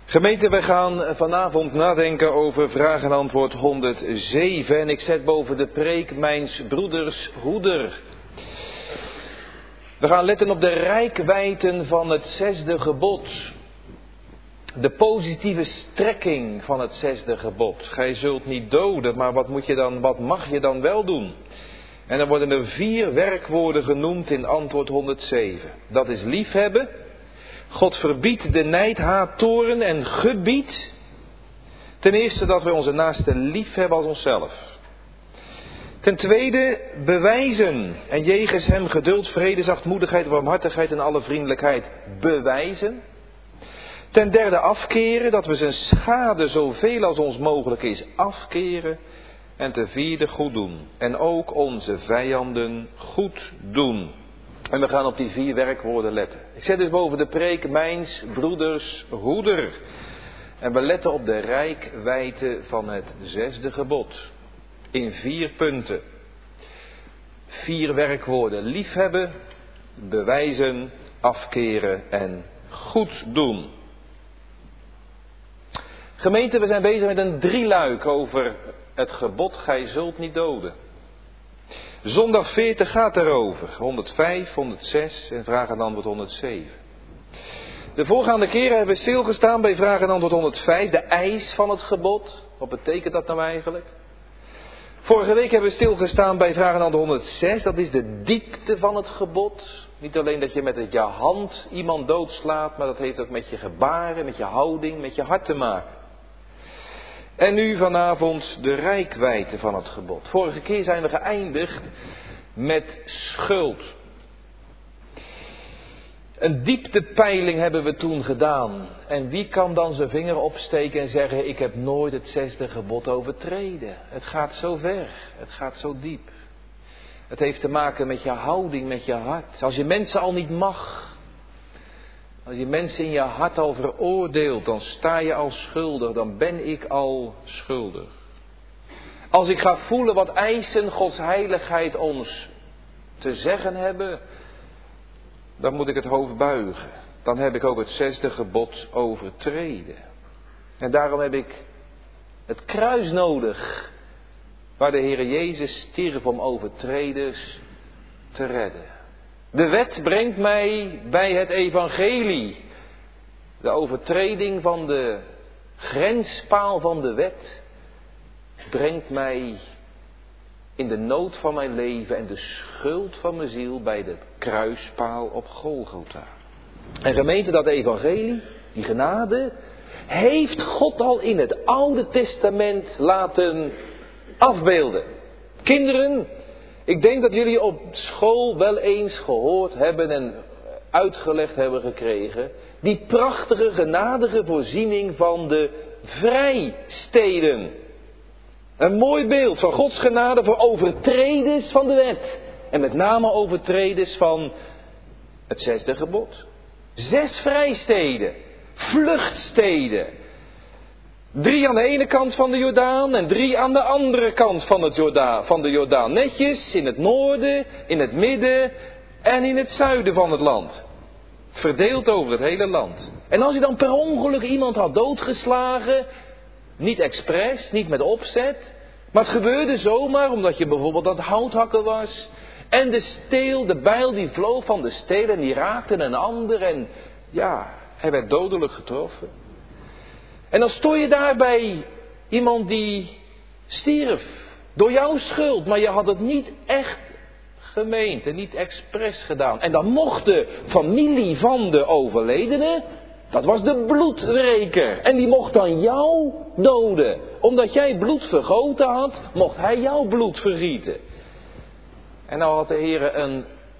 Gemeente, wij gaan vanavond nadenken over vraag en antwoord 107. En ik zet boven de preek mijns broeders hoeder. We gaan letten op de reikwijdten van het 6e gebod. De positieve strekking van het 6e gebod. Gij zult niet doden, maar wat mag je dan wel doen? En dan worden er 4 werkwoorden genoemd in antwoord 107. Dat is liefhebben. God verbiedt de nijd, haat, toorn en gebiedt. Ten eerste dat wij onze naaste lief hebben als onszelf. Ten tweede bewijzen. En jegens hem geduld, vrede, zachtmoedigheid, warmhartigheid en alle vriendelijkheid bewijzen. Ten derde afkeren, dat we zijn schade zoveel als ons mogelijk is afkeren. En ten vierde goed doen. En ook onze vijanden goed doen. En we gaan op die 4 werkwoorden letten. Ik zet dus boven de preek mijns broeders hoeder. En we letten op de reikwijdte van het 6e gebod. In 4 punten. 4 werkwoorden. Liefhebben, bewijzen, afkeren en goed doen. Gemeente, we zijn bezig met een 3-luik over het gebod, gij zult niet doden. Zondag 40 gaat daarover. 105, 106 en vraag en antwoord 107. De voorgaande keren hebben we stilgestaan bij vraag en antwoord 105. De eis van het gebod. Wat betekent dat nou eigenlijk? Vorige week hebben we stilgestaan bij vraag en antwoord 106. Dat is de diepte van het gebod. Niet alleen dat je met je hand iemand doodslaat. Maar dat heeft ook met je gebaren, met je houding, met je hart te maken. En nu vanavond de reikwijdte van het gebod. Vorige keer zijn we geëindigd met schuld. Een dieptepeiling hebben we toen gedaan. En wie kan dan zijn vinger opsteken en zeggen: ik heb nooit het 6e gebod overtreden. Het gaat zo ver. Het gaat zo diep. Het heeft te maken met je houding, met je hart. Als je mensen al niet mag. Als je mensen in je hart al veroordeelt, dan sta je al schuldig, dan ben ik al schuldig. Als ik ga voelen wat eisen Gods heiligheid ons te zeggen hebben, dan moet ik het hoofd buigen. Dan heb ik ook het 6e gebod overtreden. En daarom heb ik het kruis nodig, waar de Heere Jezus stierf om overtreders te redden. De wet brengt mij bij het evangelie. De overtreding van de grenspaal van de wet brengt mij in de nood van mijn leven en de schuld van mijn ziel bij de kruispaal op Golgotha. En gemeente, dat evangelie, die genade, heeft God al in het Oude Testament laten afbeelden. Kinderen, ik denk dat jullie op school wel eens gehoord hebben en uitgelegd hebben gekregen. Die prachtige, genadige voorziening van de vrijsteden. Een mooi beeld van Gods genade voor overtreders van de wet. En met name overtreders van het 6e gebod. 6 vrijsteden. Vluchtsteden. 3 aan de ene kant van de Jordaan en 3 aan de andere kant van de Jordaan. Netjes in het noorden, in het midden en in het zuiden van het land. Verdeeld over het hele land. En als je dan per ongeluk iemand had doodgeslagen, niet expres, niet met opzet, maar het gebeurde zomaar omdat je bijvoorbeeld aan het houthakken was. En de bijl die vloog van de steel en die raakte een ander en ja, hij werd dodelijk getroffen. En dan stond je daar bij iemand die stierf. Door jouw schuld. Maar je had het niet echt gemeend en niet expres gedaan. En dan mocht de familie van de overledene, dat was de bloedreker. En die mocht dan jou doden. Omdat jij bloed vergoten had, mocht hij jouw bloed vergieten. En nou had de Heer een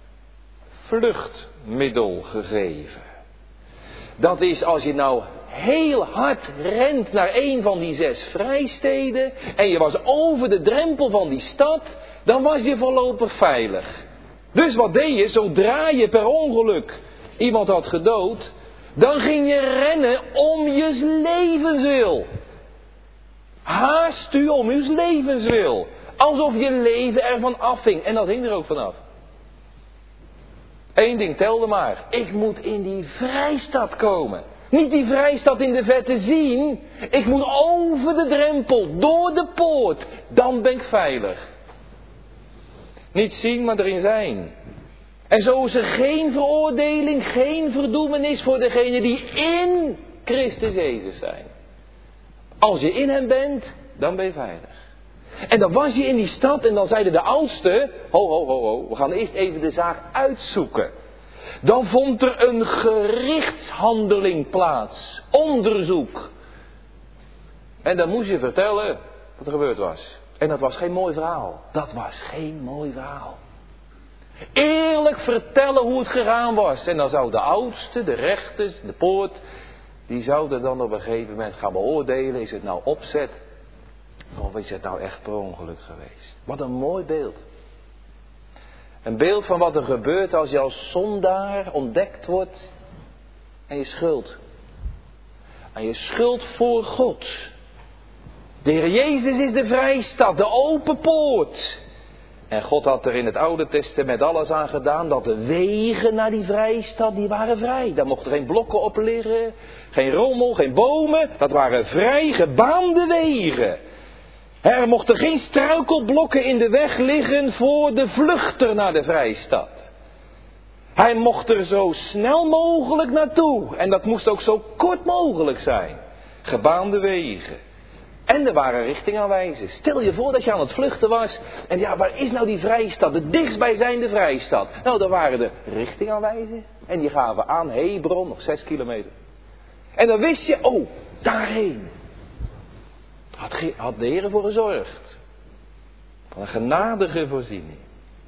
vluchtmiddel gegeven. Dat is als je nou heel hard rent naar een van die 6 vrijsteden en je was over de drempel van die stad, dan was je voorlopig veilig. Dus wat deed je? Zodra je per ongeluk iemand had gedood, dan ging je rennen om je levenswil. Haast u om uw levenswil. Alsof je leven ervan afhing. En dat hing er ook vanaf. 1 ding telde maar. Ik moet in die vrijstad komen. Niet die vrijstad in de verte zien. Ik moet over de drempel, door de poort. Dan ben ik veilig. Niet zien, maar erin zijn. En zo is er geen veroordeling, geen verdoemenis voor degenen die in Christus Jezus zijn. Als je in hem bent, dan ben je veilig. En dan was je in die stad en dan zeiden de oudsten, ho, we gaan eerst even de zaak uitzoeken. Dan vond er een gerichtshandeling plaats, onderzoek. En dan moest je vertellen wat er gebeurd was. En dat was geen mooi verhaal. Dat was geen mooi verhaal. Eerlijk vertellen hoe het gegaan was. En dan zou de oudste, de rechters, de poort, die zouden dan op een gegeven moment gaan beoordelen. Is het nou opzet? Of is het nou echt per ongeluk geweest? Wat een mooi beeld. Een beeld van wat er gebeurt als je als zondaar ontdekt wordt. En je schuld. En je schuld voor God. De Heer Jezus is de vrijstad, de open poort. En God had er in het Oude Testament alles aan gedaan dat de wegen naar die vrijstad, die waren vrij. Daar mochten geen blokken op liggen, geen rommel, geen bomen. Dat waren vrij gebaande wegen. Er mochten geen struikelblokken in de weg liggen voor de vluchter naar de vrijstad. Hij mocht er zo snel mogelijk naartoe. En dat moest ook zo kort mogelijk zijn. Gebaande wegen. En er waren richtingaanwijzers. Stel je voor dat je aan het vluchten was. En ja, waar is nou die vrijstad? De dichtstbijzijnde vrijstad. Nou, daar waren de richtingaanwijzers. En die gaven aan Hebron, nog 6 kilometer. En dan wist je, oh, daarheen. Had de Heer ervoor gezorgd. Van een genadige voorziening.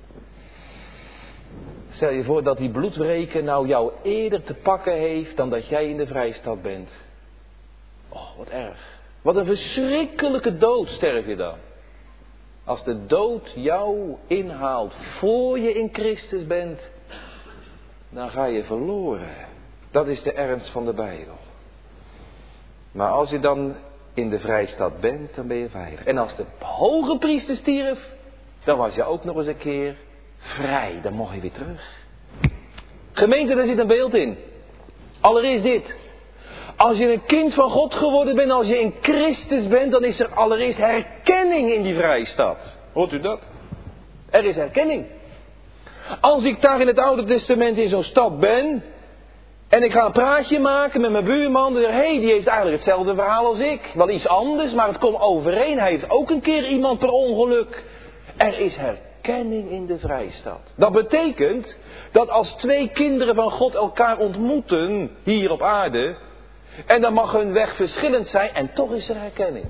Stel je voor dat die bloedwreker nou jou eerder te pakken heeft dan dat jij in de vrijstad bent. Oh, wat erg. Wat een verschrikkelijke dood sterf je dan. Als de dood jou inhaalt voor je in Christus bent, dan ga je verloren. Dat is de ernst van de Bijbel. Maar als je dan in de vrijstad bent, dan ben je veilig. En als de hoge priester stierf, dan was je ook nog eens een keer vrij. Dan mocht je weer terug. Gemeente, daar zit een beeld in. Allereerst dit. Als je een kind van God geworden bent, als je in Christus bent, dan is er allereerst herkenning in die vrijstad. Hoort u dat? Er is herkenning. Als ik daar in het Oude Testament in zo'n stad ben, en ik ga een praatje maken met mijn buurman, dan zeg ik, hey, die heeft eigenlijk hetzelfde verhaal als ik. Wel iets anders, maar het komt overeen. Hij heeft ook een keer iemand per ongeluk. Er is herkenning in de vrijstad. Dat betekent dat als 2 kinderen van God elkaar ontmoeten, hier op aarde, en dan mag hun weg verschillend zijn en toch is er herkenning.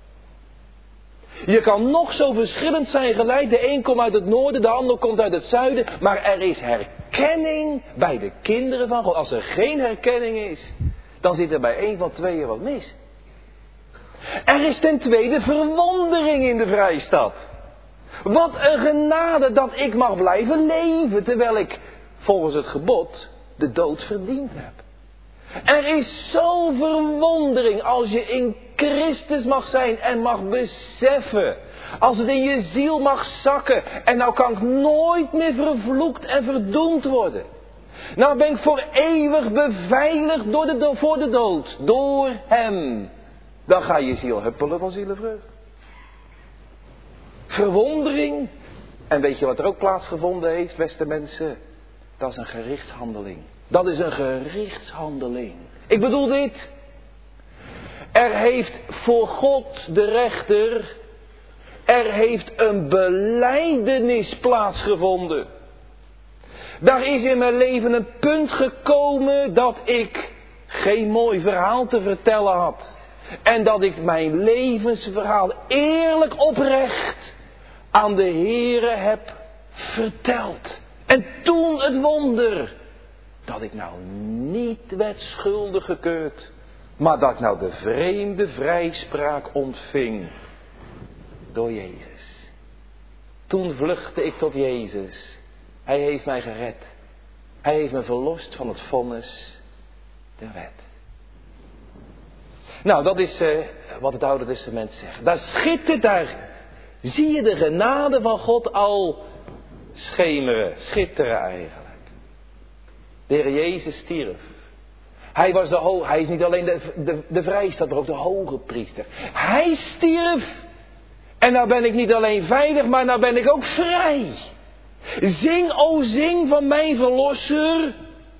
Je kan nog zo verschillend zijn geleid. De een komt uit het noorden, de ander komt uit het zuiden. Maar er is herkenning bij de kinderen van God. Als er geen herkenning is, dan zit er bij een van tweeën wat mis. Er is ten tweede verwondering in de vrijstad. Wat een genade dat ik mag blijven leven terwijl ik volgens het gebod de dood verdiend heb. Er is zo'n verwondering als je in Christus mag zijn en mag beseffen. Als het in je ziel mag zakken. En nou kan ik nooit meer vervloekt en verdoemd worden. Nou ben ik voor eeuwig beveiligd voor de dood. Door hem. Dan ga je ziel huppelen van zielenvreugde. Verwondering. En weet je wat er ook plaatsgevonden heeft, beste mensen? Dat is een gerichtshandeling. Dat is een gerichtshandeling. Ik bedoel dit. Er heeft voor God de rechter, er heeft een belijdenis plaatsgevonden. Daar is in mijn leven een punt gekomen dat ik geen mooi verhaal te vertellen had. En dat ik mijn levensverhaal eerlijk oprecht aan de Heere heb verteld. En toen het wonder. Dat ik nou niet werd schuldig gekeurd. Maar dat ik nou de vreemde vrijspraak ontving. Door Jezus. Toen vluchtte ik tot Jezus. Hij heeft mij gered. Hij heeft me verlost van het vonnis der wet. Nou, dat is wat het Oude Testament zegt. Daar schittert, daar zie je de genade van God al schemeren, schitteren eigenlijk. De Heer Jezus stierf. Hij is niet alleen de vrijstaat, maar ook de hoge priester. Hij stierf. En nou ben ik niet alleen veilig, maar nou ben ik ook vrij. Zing, o zing van mijn verlosser.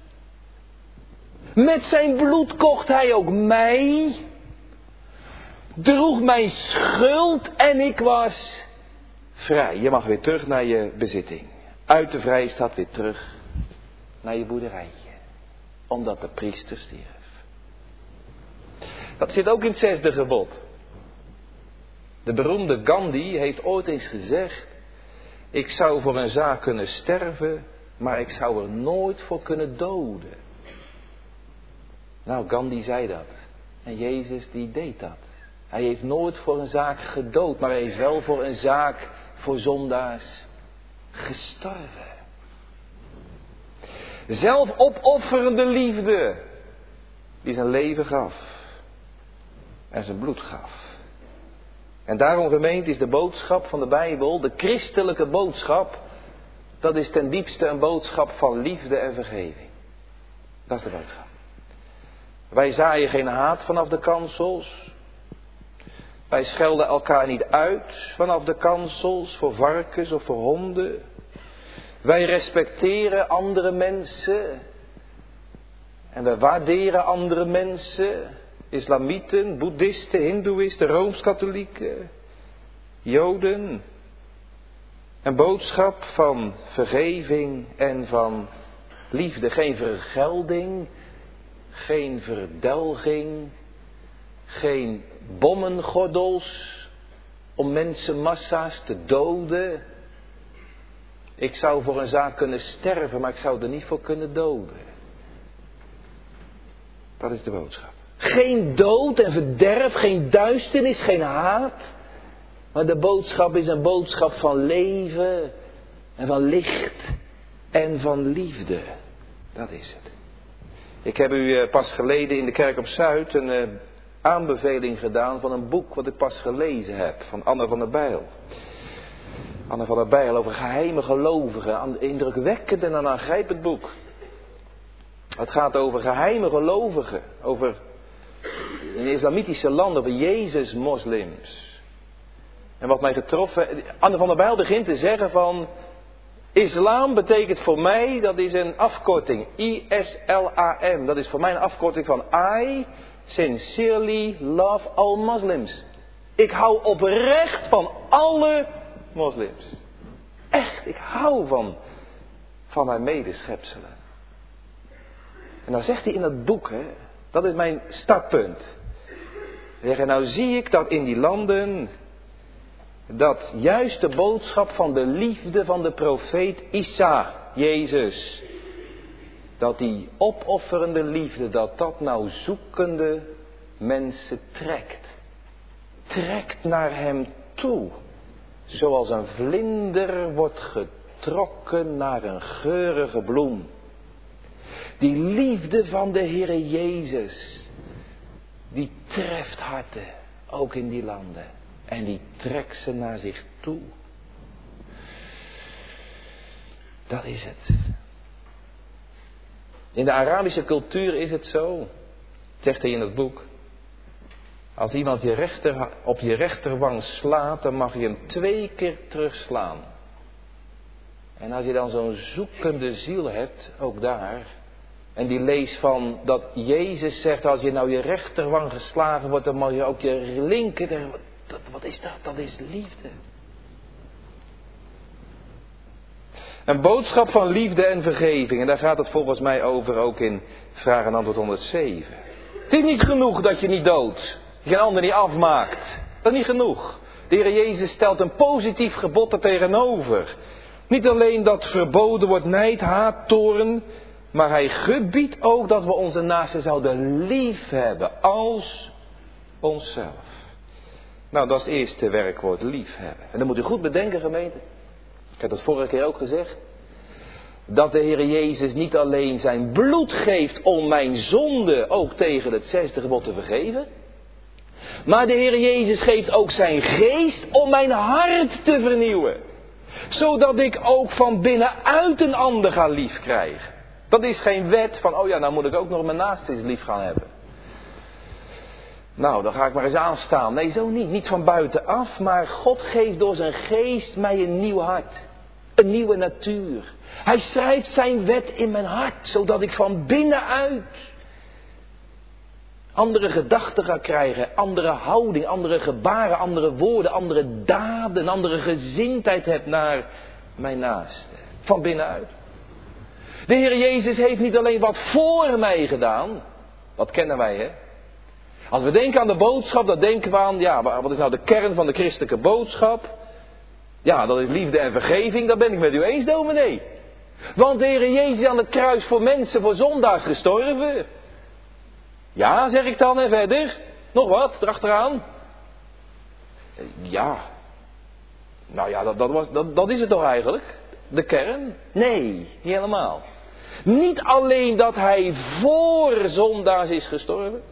Met zijn bloed kocht hij ook mij. Droeg mijn schuld en ik was vrij. Je mag weer terug naar je bezitting. Uit de vrijstaat weer terug naar je boerderijtje. Omdat de priester stierf. Dat zit ook in het 6e gebod. De beroemde Gandhi heeft ooit eens gezegd: ik zou voor een zaak kunnen sterven, maar ik zou er nooit voor kunnen doden. Nou, Gandhi zei dat. En Jezus die deed dat. Hij heeft nooit voor een zaak gedood, maar hij is wel voor een zaak voor zondaars gestorven. Zelfopofferende liefde, die zijn leven gaf en zijn bloed gaf. En daarom, gemeente, is de boodschap van de Bijbel, de christelijke boodschap, dat is ten diepste een boodschap van liefde en vergeving. Dat is de boodschap. Wij zaaien geen haat vanaf de kansels. Wij schelden elkaar niet uit vanaf de kansels voor varkens of voor honden. Wij respecteren andere mensen. En wij waarderen andere mensen. Islamieten, boeddhisten, hindoeïsten, rooms-katholieken, joden. Een boodschap van vergeving en van liefde. Geen vergelding, geen verdelging, geen bommengordels om mensenmassa's te doden. Ik zou voor een zaak kunnen sterven, maar ik zou er niet voor kunnen doden. Dat is de boodschap. Geen dood en verderf, geen duisternis, geen haat. Maar de boodschap is een boodschap van leven en van licht en van liefde. Dat is het. Ik heb u pas geleden in de kerk op Zuid een aanbeveling gedaan van een boek wat ik pas gelezen heb. Van Anne van der Bijl. Anne van der Bijl over geheime gelovigen. Een indrukwekkend en een aangrijpend boek. Het gaat over geheime gelovigen. Over in islamitische landen, over Jezus-moslims. En wat mij getroffen... Anne van der Bijl begint te zeggen van... Islam betekent voor mij, dat is een afkorting. ISLAM. Dat is voor mij een afkorting van I sincerely love all Muslims. Ik hou oprecht van alle moslims. Echt, ik hou van mijn medeschepselen. En dan zegt hij in dat boek, hè, dat is mijn startpunt. En nou zie ik dat in die landen, dat juist de boodschap van de liefde van de profeet Isa, Jezus, dat die opofferende liefde, dat nou zoekende mensen trekt. Trekt naar hem toe. Zoals een vlinder wordt getrokken naar een geurige bloem. Die liefde van de Heere Jezus, die treft harten, ook in die landen. En die trekt ze naar zich toe. Dat is het. In de Arabische cultuur is het zo, zegt hij in het boek. Als iemand op je rechterwang slaat, dan mag je hem 2 keer terugslaan. En als je dan zo'n zoekende ziel hebt, ook daar. En die leest van dat Jezus zegt, als je nou je rechterwang geslagen wordt, dan mag je ook je linker. Wat is dat? Dat is liefde. Een boodschap van liefde en vergeving. En daar gaat het volgens mij over ook in vraag en antwoord 107. Het is niet genoeg dat je niet doodt. Je een ander niet afmaakt. Dat is niet genoeg. De Heer Jezus stelt een positief gebod er tegenover. Niet alleen dat verboden wordt nijd, haat, toorn. Maar hij gebiedt ook dat we onze naaste zouden lief hebben als onszelf. Nou, dat is het eerste werkwoord, lief hebben. En dan moet u goed bedenken, gemeente. Ik heb dat vorige keer ook gezegd. Dat de Heer Jezus niet alleen zijn bloed geeft om mijn zonde ook tegen het 6e gebod te vergeven. Maar de Heer Jezus geeft ook zijn geest om mijn hart te vernieuwen. Zodat ik ook van binnenuit een ander ga lief krijgen. Dat is geen wet van, oh ja, nou moet ik ook nog mijn naaste eens lief gaan hebben. Nou, dan ga ik maar eens aanstaan. Nee, zo niet. Niet van buitenaf, maar God geeft door zijn geest mij een nieuw hart. Een nieuwe natuur. Hij schrijft zijn wet in mijn hart, zodat ik van binnenuit andere gedachten ga krijgen, andere houding, andere gebaren, andere woorden, andere daden, andere gezindheid heb naar mijn naaste. Van binnenuit. De Heer Jezus heeft niet alleen wat voor mij gedaan, dat kennen wij, hè. Als we denken aan de boodschap, dan denken we aan, ja, wat is nou de kern van de christelijke boodschap? Ja, dat is liefde en vergeving, dat ben ik met u eens, dominee. Want de Heer Jezus is aan het kruis voor mensen, voor zondaars gestorven. Ja, zeg ik dan, en verder? Nog wat, erachteraan? Ja. Nou ja, dat is het toch eigenlijk? De kern? Nee, niet helemaal. Niet alleen dat hij voor zondaars is gestorven.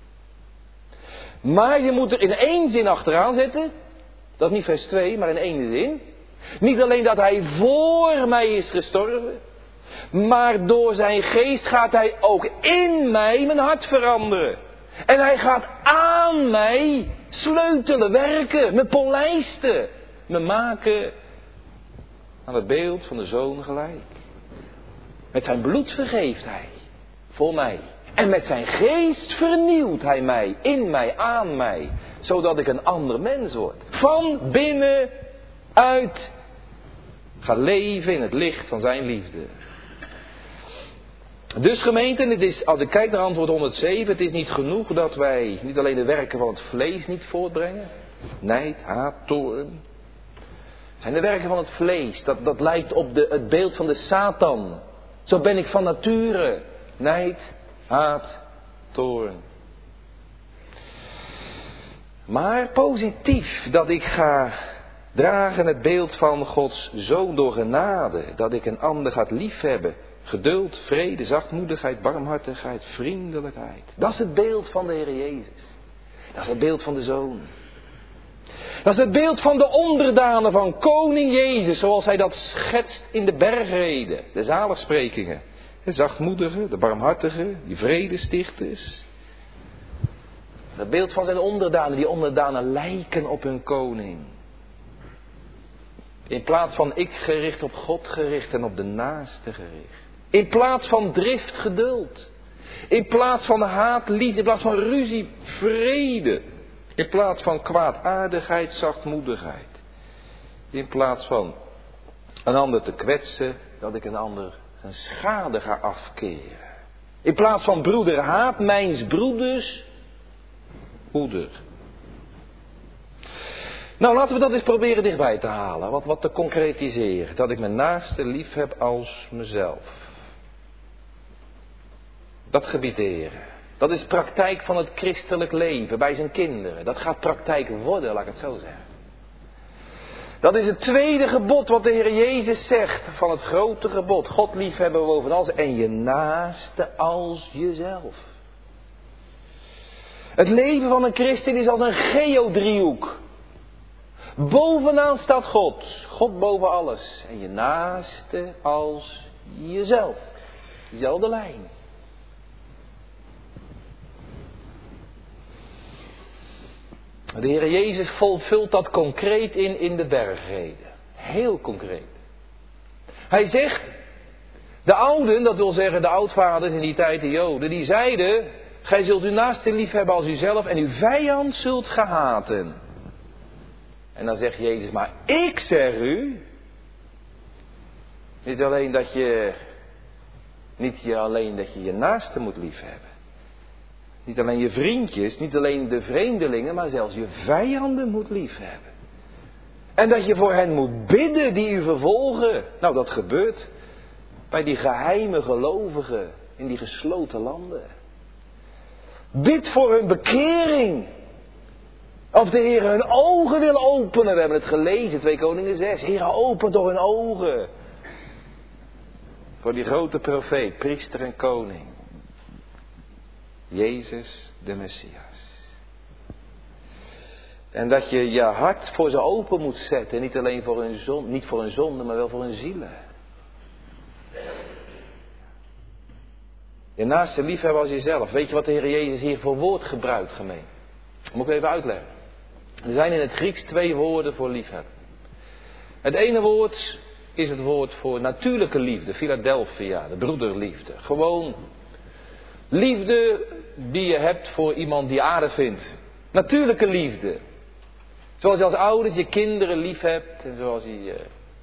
Maar je moet er in één zin achteraan zetten. Dat is niet vers 2, maar in één zin. Niet alleen dat hij voor mij is gestorven. Maar door zijn geest gaat hij ook in mij mijn hart veranderen. En hij gaat aan mij sleutelen, werken, me polijsten. Me maken aan het beeld van de Zoon gelijk. Met zijn bloed vergeeft hij voor mij. En met zijn geest vernieuwt hij mij, in mij, aan mij. Zodat ik een ander mens word. Van binnenuit ga leven in het licht van zijn liefde. Dus gemeente, het is, als ik kijk naar antwoord 107, het is niet genoeg dat wij niet alleen de werken van het vlees niet voortbrengen. Nijd, haat, toorn. Het zijn de werken van het vlees. Dat lijkt op het beeld van de Satan. Zo ben ik van nature. Nijd, haat, toorn. Maar positief dat ik ga dragen het beeld van Gods Zoon door genade. Dat ik een ander ga liefhebben. Geduld, vrede, zachtmoedigheid, barmhartigheid, vriendelijkheid. Dat is het beeld van de Heer Jezus. Dat is het beeld van de Zoon. Dat is het beeld van de onderdanen van koning Jezus. Zoals hij dat schetst in de bergreden. De zaligsprekingen. De zachtmoedigen, de barmhartigen, die vredestichters. Het beeld van zijn onderdanen. Die onderdanen lijken op hun koning. In plaats van ik gericht op God gericht en op de naaste gericht. In plaats van drift geduld. In plaats van haat liefde. In plaats van ruzie vrede. In plaats van kwaadaardigheid zachtmoedigheid. In plaats van een ander te kwetsen. Dat ik een ander zijn schade ga afkeren. In plaats van broederhaat mijns broeders moeder. Nou, laten we dat eens proberen dichtbij te halen. Wat te concretiseren. Dat ik mijn naaste lief heb als mezelf. Dat gebiederen. Dat is praktijk van het christelijk leven bij zijn kinderen. Dat gaat praktijk worden, laat ik het zo zeggen. Dat is het tweede gebod wat de Heer Jezus zegt van het grote gebod. God liefhebben boven alles en je naaste als jezelf. Het leven van een christen is als een geodriehoek. Bovenaan staat God. God boven alles. En je naaste als jezelf. Diezelfde lijn. De Heer Jezus vervult dat concreet in de bergreden. Heel concreet. Hij zegt, de ouden, dat wil zeggen de oudvaders in die tijd, de Joden, die zeiden, gij zult uw naaste lief hebben als uzelf en uw vijand zult ge haten. En dan zegt Jezus, maar ik zeg u, niet alleen dat je je naaste moet lief hebben. Niet alleen je vriendjes, niet alleen de vreemdelingen, maar zelfs je vijanden moet lief hebben. En dat je voor hen moet bidden die u vervolgen. Nou, dat gebeurt bij die geheime gelovigen in die gesloten landen. Bid voor hun bekering. Of de Heer hun ogen wil openen. We hebben het gelezen, 2 Koningen 6. Heer, open door hun ogen. Voor die grote profeet, priester en koning. Jezus de Messias. En dat je je hart voor ze open moet zetten. Niet alleen voor hun zonde, niet voor hun zonde, maar wel voor hun zielen. Je naaste liefhebben als jezelf. Weet je wat de Heer Jezus hier voor woord gebruikt, gemeen? Dat moet ik even uitleggen. Er zijn in het Grieks 2 woorden voor liefhebben. Het ene woord is het woord voor natuurlijke liefde, Philadelphia, de broederliefde. Gewoon liefde die je hebt voor iemand die je aardig vindt. Natuurlijke liefde. Zoals je als ouders je kinderen lief hebt en zoals je je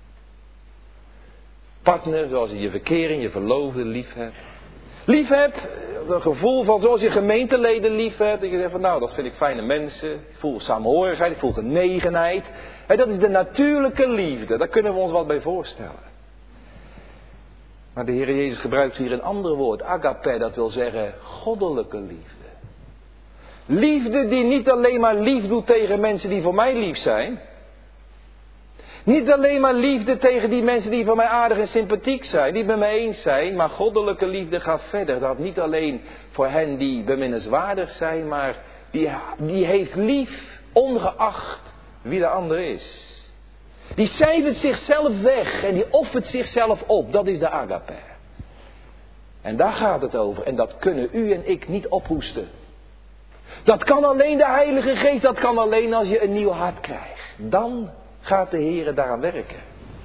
partner, zoals je je verkering, je verloofde lief hebt. Lief hebt, een gevoel van zoals je gemeenteleden lief hebt. Dat je zegt van nou, dat vind ik fijne mensen. Ik voel samenhorigheid, ik voel genegenheid. En dat is de natuurlijke liefde. Daar kunnen we ons wat bij voorstellen. Maar de Heer Jezus gebruikt hier een ander woord. Agape, dat wil zeggen goddelijke liefde. Liefde die niet alleen maar lief doet tegen mensen die voor mij lief zijn. Niet alleen maar liefde tegen die mensen die voor mij aardig en sympathiek zijn, die het met mij eens zijn, maar goddelijke liefde gaat verder. Dat niet alleen voor hen die beminnenswaardig zijn, maar die heeft lief, ongeacht wie de ander is. Die cijfert zichzelf weg en die offert zichzelf op. Dat is de agape. En daar gaat het over. En dat kunnen u en ik niet ophoesten. Dat kan alleen de Heilige Geest, dat kan alleen als je een nieuw hart krijgt. Dan gaat de Heer daaraan werken.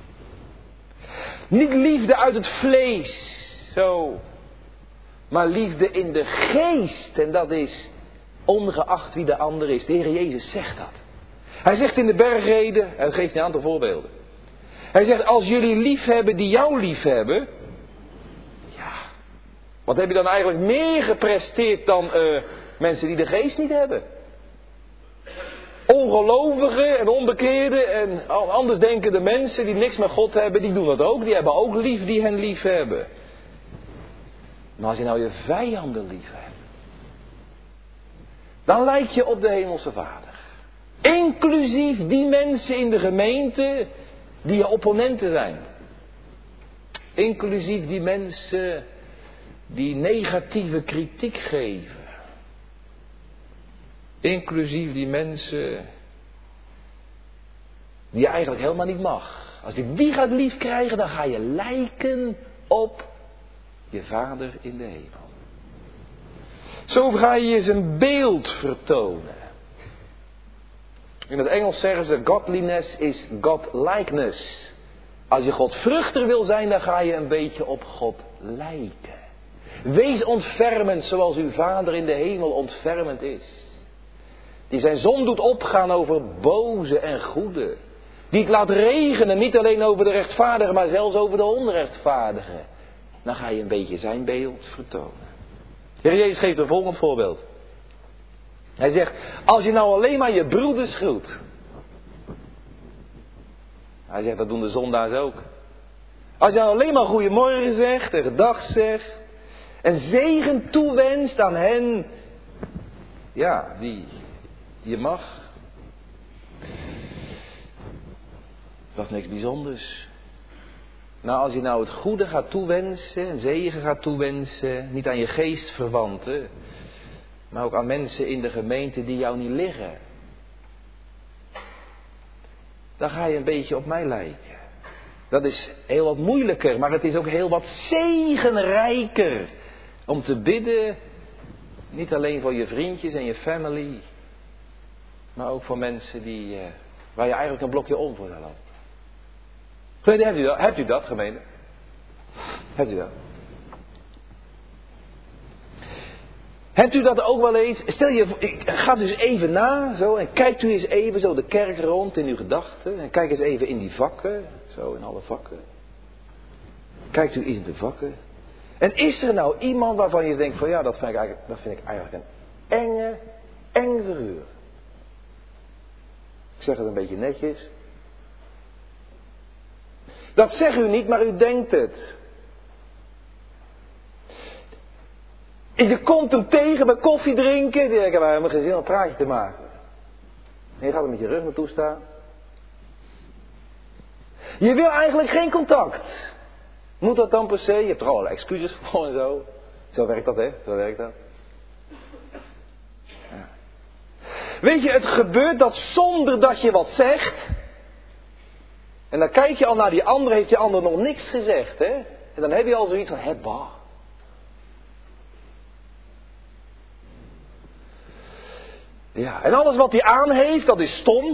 Niet liefde uit het vlees, zo. Maar liefde in de geest. En dat is ongeacht wie de ander is. De Heer Jezus zegt dat. Hij zegt in de bergreden, hij geeft een aantal voorbeelden. Hij zegt, als jullie lief hebben die jou lief hebben. Ja, wat heb je dan eigenlijk meer gepresteerd dan mensen die de geest niet hebben? Ongelovigen en onbekeerden en anders denkende mensen die niks met God hebben, die doen dat ook. Die hebben ook lief die hen lief hebben. Maar als je nou je vijanden lief hebt, dan lijk je op de Hemelse Vader. Inclusief die mensen in de gemeente die je opponenten zijn. Inclusief die mensen die negatieve kritiek geven. Inclusief die mensen die je eigenlijk helemaal niet mag. Als je die gaat lief krijgen, dan ga je lijken op je Vader in de hemel. Zo ga je je zijn beeld vertonen. In het Engels zeggen ze, godliness is godlikeness. Als je godvruchtig wil zijn, dan ga je een beetje op God lijken. Wees ontfermend zoals uw Vader in de hemel ontfermend is. Die zijn zon doet opgaan over boze en goede. Die het laat regenen, niet alleen over de rechtvaardigen, maar zelfs over de onrechtvaardigen. Dan ga je een beetje zijn beeld vertonen. De Heer Jezus geeft een volgend voorbeeld. Hij zegt, als je nou alleen maar je broeders groet. Hij zegt, dat doen de zondaars ook. Als je nou alleen maar goeiemorgen zegt en gedag zegt. En zegen toewenst aan hen. Ja, die je mag. Dat is niks bijzonders. Nou, als je nou het goede gaat toewensen, en zegen gaat toewensen, niet aan je geestverwanten, maar ook aan mensen in de gemeente die jou niet liggen. Dan ga je een beetje op mij lijken. Dat is heel wat moeilijker, maar het is ook heel wat zegenrijker. Om te bidden, niet alleen voor je vriendjes en je family, maar ook voor mensen waar je eigenlijk een blokje om voor zou lopen. Hebt u dat, gemeente? Hebt u dat? Hebt u dat ook wel eens? Stel je, ga dus even na, zo, en kijkt u eens even zo de kerk rond in uw gedachten. En kijk eens even in die vakken, zo in alle vakken. Kijkt u eens in de vakken. En is er nou iemand waarvan je denkt van ja, dat vind ik eigenlijk een eng figuur. Ik zeg het een beetje netjes. Dat zegt u niet, maar u denkt het. Je komt hem tegen bij koffie drinken. Die denkt, we hebben geen zin om een praatje te maken. En je gaat er met je rug naartoe staan. Je wil eigenlijk geen contact. Moet dat dan per se? Je hebt er allerlei excuses voor en zo. Zo werkt dat, hè? Zo werkt dat. Ja. Weet je, het gebeurt dat zonder dat je wat zegt. En dan kijk je al naar die ander, heeft die ander nog niks gezegd, hè? En dan heb je al zoiets van, bah. Ja, en alles wat hij aan heeft, dat is stom.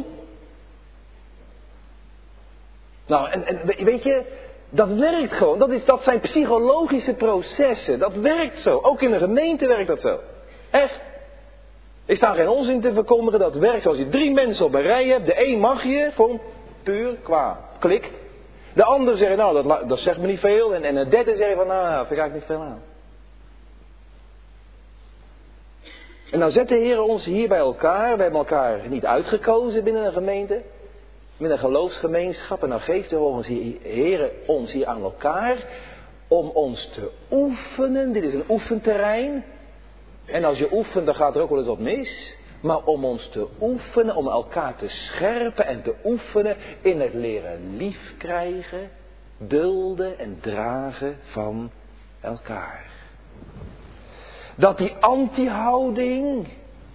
Nou, en weet je, dat werkt gewoon. Dat zijn psychologische processen. Dat werkt zo. Ook in een gemeente werkt dat zo. Echt. Ik sta geen onzin te verkondigen, dat werkt zo. Als je 3 mensen op een rij hebt, de een mag je, gewoon puur qua klikt. De ander zegt, nou, dat zegt me niet veel. En de derde zegt van, nou, vind ik eigenlijk niet veel aan. En dan zet de Heer ons hier bij elkaar. We hebben elkaar niet uitgekozen binnen een gemeente. Met een geloofsgemeenschap. En dan geeft de Heer ons hier aan elkaar. Om ons te oefenen. Dit is een oefenterrein. En als je oefent, dan gaat er ook wel eens wat mis. Maar om ons te oefenen, om elkaar te scherpen en te oefenen in het leren lief krijgen, dulden en dragen van elkaar. Dat die anti-houding,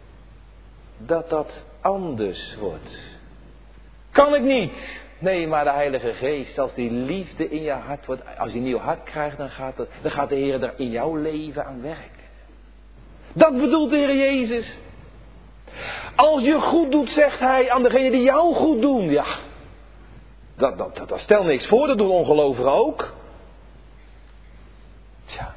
dat anders wordt. Kan ik niet. Nee, maar de Heilige Geest, als die liefde in je hart wordt, als je een nieuw hart krijgt, dan gaat de Heer er in jouw leven aan werken. Dat bedoelt de Heer Jezus. Als je goed doet, zegt Hij aan degene die jou goed doen. Ja, dat stel niks voor, dat doen ongelovigen ook. Tja.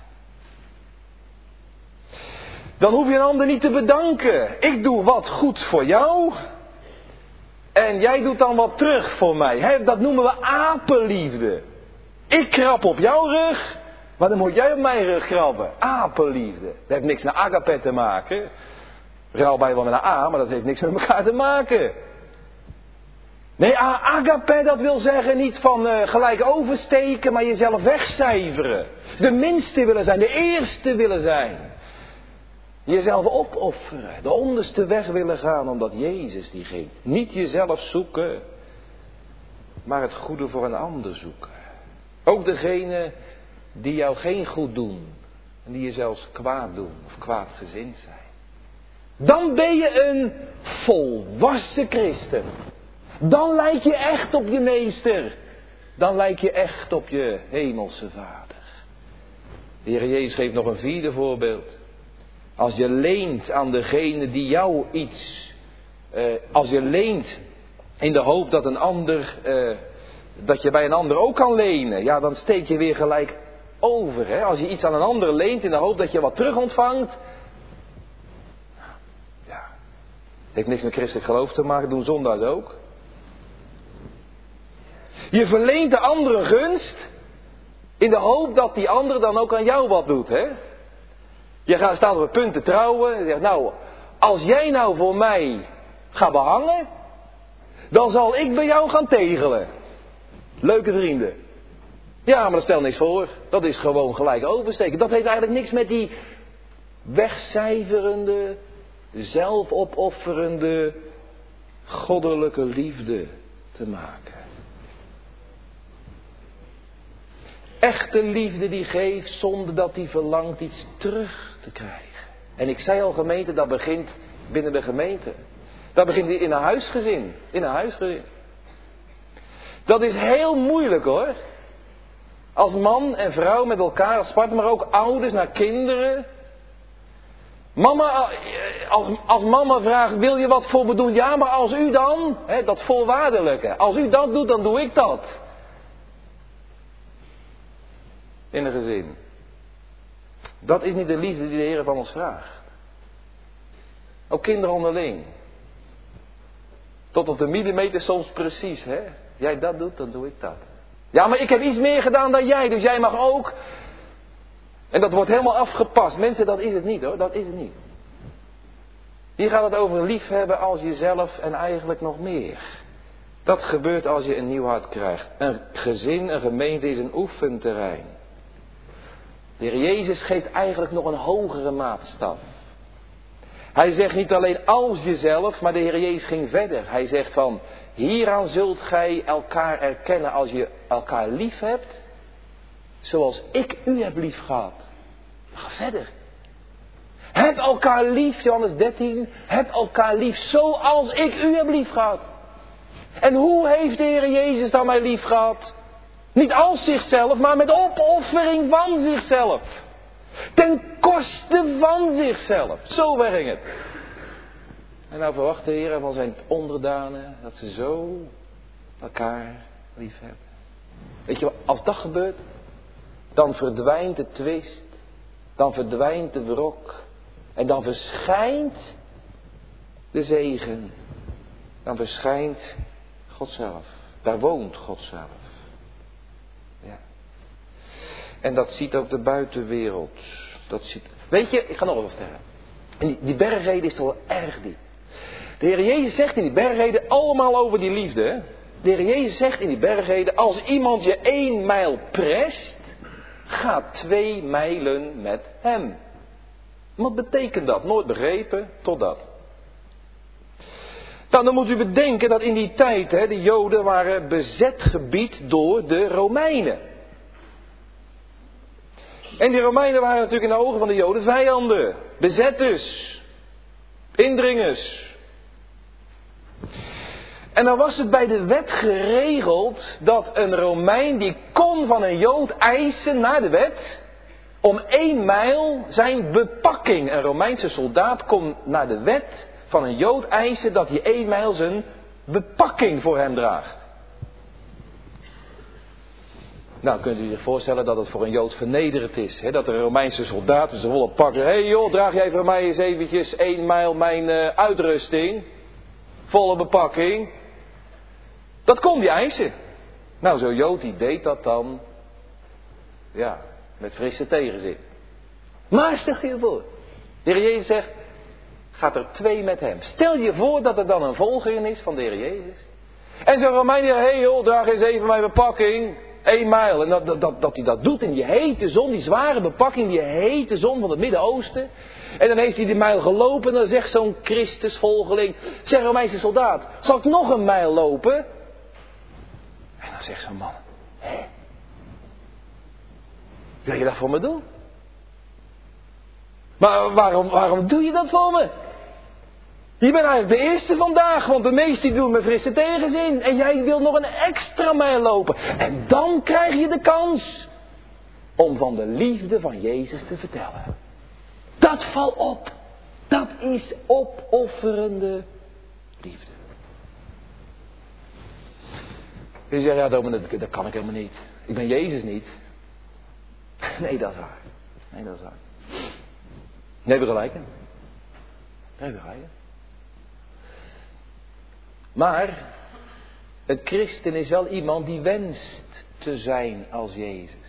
Dan hoef je een ander niet te bedanken. Ik doe wat goed voor jou. En jij doet dan wat terug voor mij. Dat noemen we apenliefde. Ik krab op jouw rug. Maar dan moet jij op mijn rug krabben. Apenliefde. Dat heeft niks met agape te maken. Ruil bij wel met een A, maar dat heeft niks met elkaar te maken. Nee, agape, dat wil zeggen niet van gelijk oversteken, maar jezelf wegcijferen. De minste willen zijn, de eerste willen zijn. Jezelf opofferen, de onderste weg willen gaan, omdat Jezus die ging. Niet jezelf zoeken, maar het goede voor een ander zoeken. Ook degene die jou geen goed doen. En die je zelfs kwaad doen of kwaadgezind zijn. Dan ben je een volwassen christen. Dan lijk je echt op je meester. Dan lijk je echt op je hemelse Vader. De Heer Jezus geeft nog een 4e voorbeeld. Als je leent aan degene die jou iets... als je leent in de hoop dat een ander... dat je bij een ander ook kan lenen. Ja, dan steek je weer gelijk over. Hè? Als je iets aan een ander leent in de hoop dat je wat terug ontvangt. Ja, het heeft niks met christelijk geloof te maken. Doen zondaars ook. Je verleent de andere gunst. In de hoop dat die andere dan ook aan jou wat doet. Hè? Je staat op het punt te trouwen. Je zegt, nou, als jij nou voor mij gaat behangen. Dan zal ik bij jou gaan tegelen. Leuke vrienden. Ja, maar dat stelt niks voor. Dat is gewoon gelijk oversteken. Dat heeft eigenlijk niks met die wegcijferende, zelfopofferende, goddelijke liefde te maken. Echte liefde die geeft zonder dat die verlangt iets terug te krijgen. En ik zei al, gemeente, dat begint binnen de gemeente. Dat begint in een huisgezin. In een huisgezin. Dat is heel moeilijk hoor. Als man en vrouw met elkaar als partner, maar ook ouders naar kinderen. Mama, als mama vraagt, wil je wat voor me doen? Ja, maar als u dan, dat voorwaardelijke. Als u dat doet, dan doe ik dat. In een gezin. Dat is niet de liefde die de Heer van ons vraagt. Ook kinderen onderling. Tot op de millimeter soms precies, hè. Jij dat doet, dan doe ik dat. Ja, maar ik heb iets meer gedaan dan jij, dus jij mag ook. En dat wordt helemaal afgepast. Mensen, dat is het niet hoor, dat is het niet. Hier gaat het over liefhebben als jezelf en eigenlijk nog meer. Dat gebeurt als je een nieuw hart krijgt. Een gezin, een gemeente is een oefenterrein. De Heer Jezus geeft eigenlijk nog een hogere maatstaf. Hij zegt niet alleen als jezelf, maar de Heer Jezus ging verder. Hij zegt van, hieraan zult gij elkaar erkennen als je elkaar lief hebt, zoals ik u heb lief gehad. Ga verder. Heb elkaar lief, Johannes 13, heb elkaar lief zoals ik u heb lief gehad. En hoe heeft de Heer Jezus dan mij lief gehad? Niet als zichzelf, maar met opoffering van zichzelf. 'Ten koste van zichzelf. Zo werkt het. En nou verwacht de Heer van zijn onderdanen dat ze zo elkaar lief hebben. Weet je wat, als dat gebeurt, dan verdwijnt de twist, dan verdwijnt de wrok en dan verschijnt de zegen. Dan verschijnt God zelf. Daar woont God zelf. Ja. En dat ziet ook de buitenwereld. Dat ziet... Weet je, ik ga nog wat vertellen. En die bergrede is toch wel erg diep. De Heer Jezus zegt in die bergrede allemaal over die liefde. Hè? De Heer Jezus zegt in die bergrede, als iemand je 1 mijl prest, ga 2 mijlen met hem. Wat betekent dat? Nooit begrepen, totdat. Nou, dan moet u bedenken dat in die tijd, de Joden waren bezet gebied door de Romeinen. En die Romeinen waren natuurlijk in de ogen van de Joden vijanden, bezetters, indringers. En dan was het bij de wet geregeld dat een Romein die kon van een Jood eisen naar de wet om 1 mijl zijn bepakking. Een Romeinse soldaat kon naar de wet van een Jood eisen dat hij 1 mijl zijn bepakking voor hem draagt. Nou, kunt u zich voorstellen dat het voor een Jood vernederend is. Hè? Dat de Romeinse soldaat met zijn volle pak... Hé joh, draag jij voor mij eens eventjes 1 mijl mijn uitrusting. Volle bepakking. Dat kon hij eisen. Nou, zo'n Jood die deed dat dan... Ja, met frisse tegenzin. Maar stel je voor. De Heer Jezus zegt... Gaat er 2 met hem. Stel je voor dat er dan een volgeling is van de Heer Jezus. En zo'n Romein die zegt... Hé joh, draag eens even mijn bepakking... 1 mijl. En dat hij dat doet in die hete zon, die zware bepakking, die hete zon van het Midden-Oosten. En dan heeft hij die mijl gelopen en dan zegt zo'n Christusvolgeling, zeg Romeinse soldaat, zal ik nog 1 mijl lopen? En dan zegt zo'n man, hé, wil je dat voor me doen? Maar waarom doe je dat voor me? Je bent eigenlijk de eerste vandaag, want de meesten die doen met frisse tegenzin. En jij wil nog een extra mijl lopen. En dan krijg je de kans om van de liefde van Jezus te vertellen. Dat valt op. Dat is opofferende liefde. Je zegt, ja dominee, dat kan ik helemaal niet. Ik ben Jezus niet. Nee, dat is waar. Nee, dat is waar. Nee, we gelijk. Nee, we gelijk. Maar een christen is wel iemand die wenst te zijn als Jezus.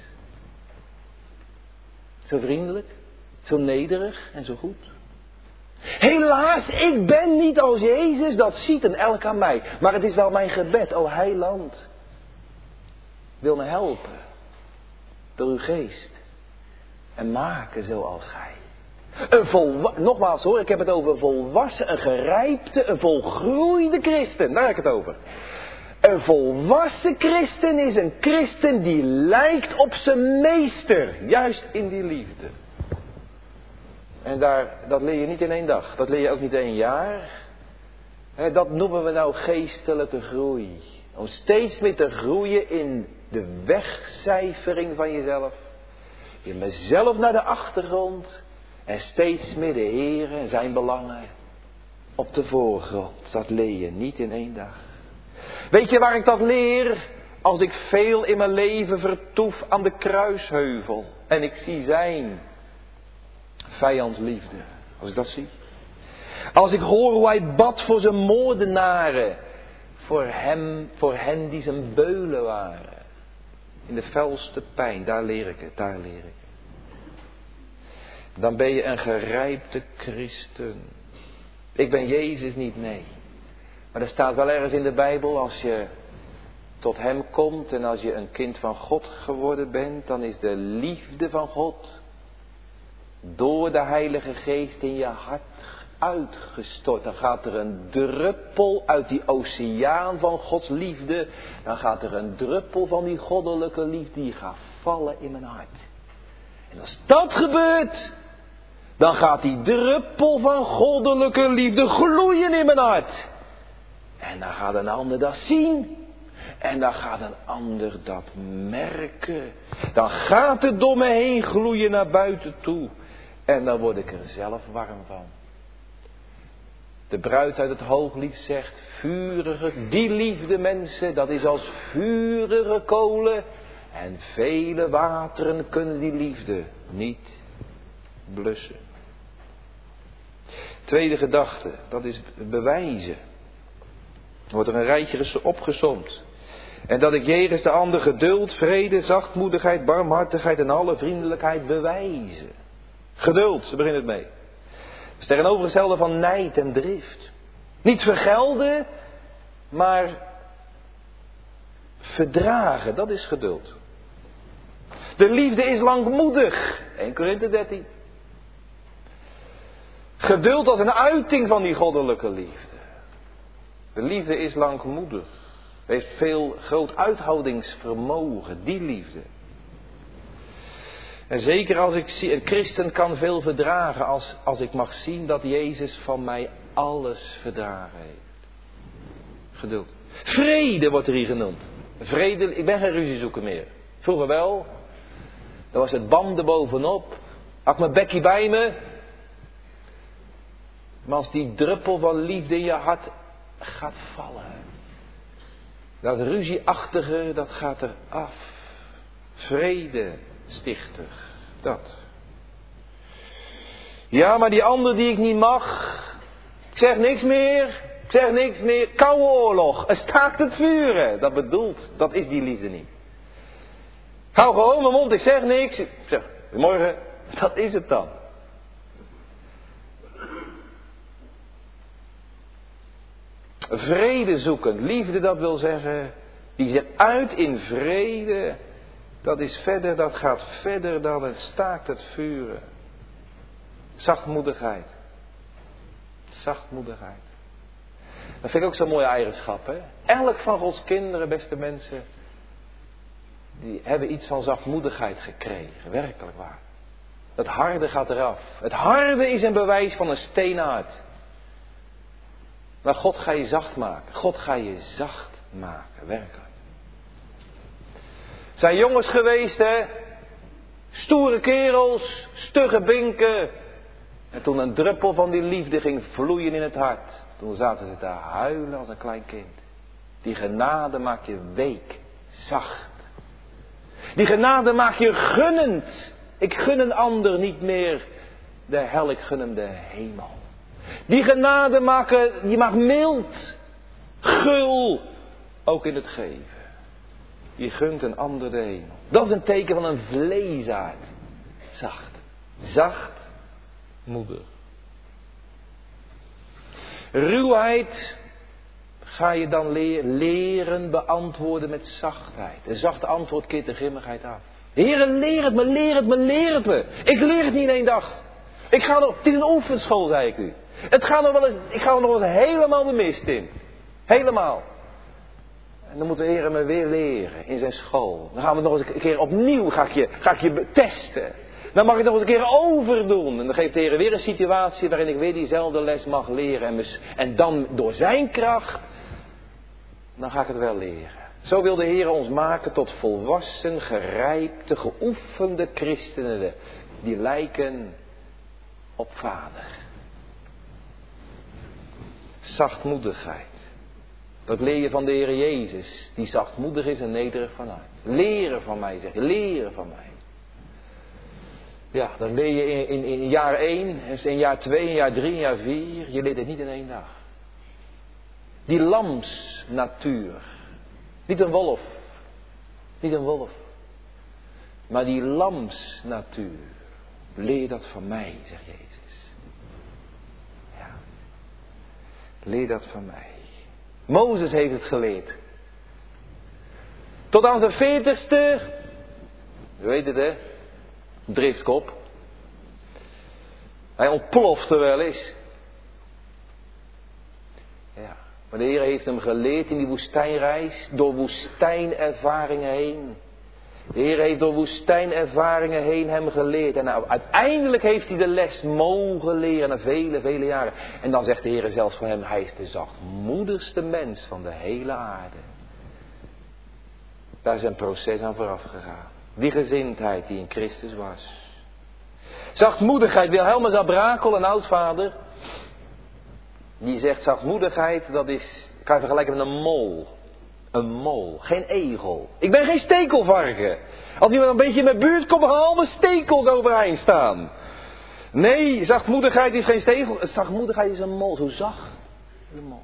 Zo vriendelijk, zo nederig en zo goed. Helaas, ik ben niet als Jezus, dat ziet een elk aan mij. Maar het is wel mijn gebed, o Heiland. Wil me helpen door uw geest. En maken zoals gij. Nogmaals hoor, ik heb het over een volwassen, een gerijpte, een volgroeide christen. Daar heb ik het over. Een volwassen christen is een christen die lijkt op zijn meester. Juist in die liefde. En dat leer je niet in 1 dag. Dat leer je ook niet in 1 jaar. Dat noemen we nou geestelijke groei. Om steeds meer te groeien in de wegcijfering van jezelf. Je mezelf naar de achtergrond. En steeds meer de Heer en zijn belangen op de voorgrond. Dat leer je niet in 1 dag. Weet je waar ik dat leer? Als ik veel in mijn leven vertoef aan de kruisheuvel. En ik zie zijn vijandsliefde. Als ik dat zie. Als ik hoor hoe hij bad voor zijn moordenaren. Voor hen die zijn beulen waren. In de felste pijn. Daar leer ik het. Daar leer ik het. Dan ben je een gerijpte christen. Ik ben Jezus niet, nee. Maar er staat wel ergens in de Bijbel, als je tot hem komt en als je een kind van God geworden bent, dan is de liefde van God door de Heilige Geest in je hart uitgestort. Dan gaat er een druppel uit die oceaan van Gods liefde. Dan gaat er een druppel van die goddelijke liefde die gaat vallen in mijn hart. En als dat gebeurt, dan gaat die druppel van goddelijke liefde gloeien in mijn hart. En dan gaat een ander dat zien. En dan gaat een ander dat merken. Dan gaat het door me heen gloeien naar buiten toe. En dan word ik er zelf warm van. De bruid uit het Hooglied zegt, vurige, die liefde mensen, dat is als vurige kolen. En vele wateren kunnen die liefde niet blussen. Tweede gedachte, dat is bewijzen. Er wordt er een rijtje opgesomd. En dat ik jegens de ander geduld, vrede, zachtmoedigheid, barmhartigheid en alle vriendelijkheid bewijzen. Geduld, ze begint het mee. Dat is tegenovergestelde van nijd en drift. Niet vergelden, maar verdragen, dat is geduld. De liefde is langmoedig. 1 Korinthe 13. Geduld als een uiting van die goddelijke liefde. De liefde is langmoedig. Heeft veel groot uithoudingsvermogen, die liefde. En zeker als ik zie, een christen kan veel verdragen als ik mag zien dat Jezus van mij alles verdragen heeft. Geduld. Vrede wordt er hier genoemd. Vrede, ik ben geen ruziezoeker meer. Vroeger wel. Dan was het banden bovenop. Had ik mijn bekkie bij me. Maar als die druppel van liefde in je hart gaat vallen. Dat ruzieachtige, dat gaat er af. Vrede stichtig. Dat. Ja, maar die ander die ik niet mag. Ik zeg niks meer. Ik zeg niks meer. Koude oorlog. Er staakt het vuren. Dat bedoelt, dat is die liefde niet. Ik hou gewoon mijn mond, ik zeg niks. Ik zeg, morgen, dat is het dan. Vrede zoekend, liefde dat wil zeggen, die zich uit in vrede, dat is verder, dat gaat verder dan het staakt het vuren. Zachtmoedigheid. Zachtmoedigheid. Dat vind ik ook zo'n mooie eigenschap, hè. Elk van Gods kinderen, beste mensen, die hebben iets van zachtmoedigheid gekregen, werkelijk waar. Het harde gaat eraf. Het harde is een bewijs van een steenhart. Maar God ga je zacht maken. God ga je zacht maken, werkelijk. Zijn jongens geweest, hè. Stoere kerels, stugge binken. En toen een druppel van die liefde ging vloeien in het hart. Toen zaten ze te huilen als een klein kind. Die genade maakt je week, zacht. Die genade maakt je gunnend. Ik gun een ander niet meer de hel, ik gun hem de hemel. Die genade je maakt mild, gul, ook in het geven. Je gunt een ander de hemel. Dat is een teken van een vleesaard. Zacht. Zacht, moedig. Ruwheid ga je dan leren beantwoorden met zachtheid. Een zacht antwoord keert de grimmigheid af. Heere, leer het me, leer het me, leer het me. Ik leer het niet in 1 dag. Het is een oefenschool, zei ik u. Ik ga nog wel eens helemaal de mist in. Helemaal. En dan moet de Heer me weer leren in zijn school. Dan gaan we nog eens een keer opnieuw, ga ik je testen. Dan mag ik nog eens een keer overdoen. En dan geeft de Heer weer een situatie waarin ik weer diezelfde les mag leren. En dan door zijn kracht, dan ga ik het wel leren. Zo wil de Heer ons maken tot volwassen, gerijpte, geoefende christenen. Die lijken op Vader. Zachtmoedigheid. Dat leer je van de Heer Jezus. Die zachtmoedig is en nederig van hart. Leren van mij, zeg je. Leren van mij. Ja, dat leer je in jaar 1, in jaar 2, in jaar 3, in jaar 4. Je leert het niet in 1 dag. Die lamsnatuur. Niet een wolf. Niet een wolf. Maar die lamsnatuur. Leer dat van mij, zegt Jezus. Ja. Leer dat van mij. Mozes heeft het geleerd. Tot aan zijn 40ste. U weet het, hè. Driftkop. Hij ontplofte wel eens. Ja. Maar de Heer heeft hem geleerd in die woestijnreis. Door woestijnervaringen heen. De Heer heeft door woestijnervaringen heen hem geleerd. En uiteindelijk heeft hij de les mogen leren na vele, vele jaren. En dan zegt de Heer zelfs van hem, hij is de zachtmoedigste mens van de hele aarde. Daar is een proces aan vooraf gegaan. Die gezindheid die in Christus was. Zachtmoedigheid, Wilhelmus à Brakel, een oudvader. Die zegt zachtmoedigheid, dat is, kan je vergelijken met een mol. Een mol, geen egel. Ik ben geen stekelvarken. Als iemand een beetje in mijn buurt komt, gaan al mijn stekels overeind staan. Nee, zachtmoedigheid is geen stegel. Zachtmoedigheid is een mol, zo zacht. Een mol.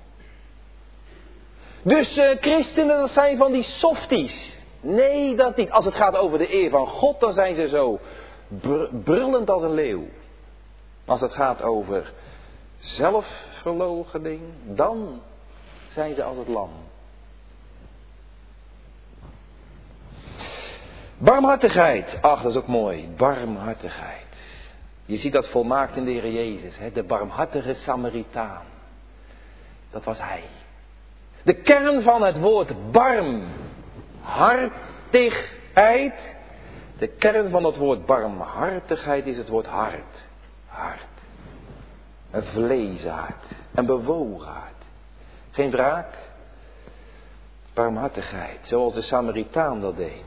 Dus christenen, dat zijn van die softies. Nee, dat niet. Als het gaat over de eer van God, dan zijn ze zo brullend als een leeuw. Als het gaat over zelfverloochening, dan zijn ze als het lam. Barmhartigheid. Ach, dat is ook mooi. Barmhartigheid. Je ziet dat volmaakt in de Heer Jezus. Hè? De barmhartige Samaritaan. Dat was hij. De kern van het woord barmhartigheid. De kern van het woord barmhartigheid is het woord hart. Hart. Een vleeshart. Een bewogen hart. Geen wraak. Barmhartigheid. Zoals de Samaritaan dat deed.